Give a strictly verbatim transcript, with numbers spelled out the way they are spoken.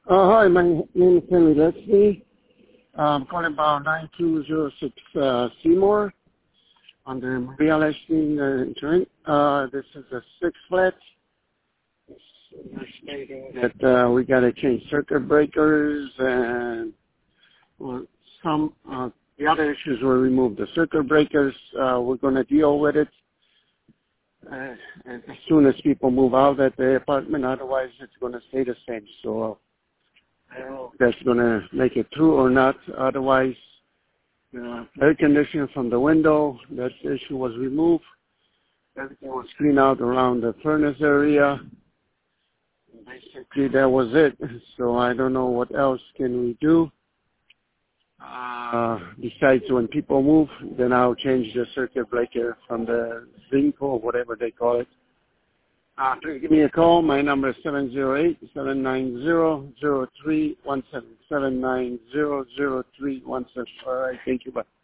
Uh, hi, my name is Henry Leslie. Uh, I'm calling about nine two zero six uh, Seymour on the Maria Leslie uh, insurance. Uh, this is a six flat. It's stating that uh, we got to change circuit breakers and well, some uh, the other issues were removed. The circuit breakers, uh, we're going to deal with it uh, as soon as people move out at the apartment. Otherwise, it's going to stay the same. So. Uh, I don't know if that's going to make it through or not. Otherwise, uh, air conditioning from the window, that issue was removed. Everything was cleaned out around the furnace area. Basically, that was it. So I don't know what else can we do. Uh, besides when people move, then I'll change the circuit breaker from the zinc or whatever they call it. Uh, please give me a call. My number is seven zero eight, seven nine zero, zero three one seven, seven nine zero, zero three one seven. All right, thank you. Bye.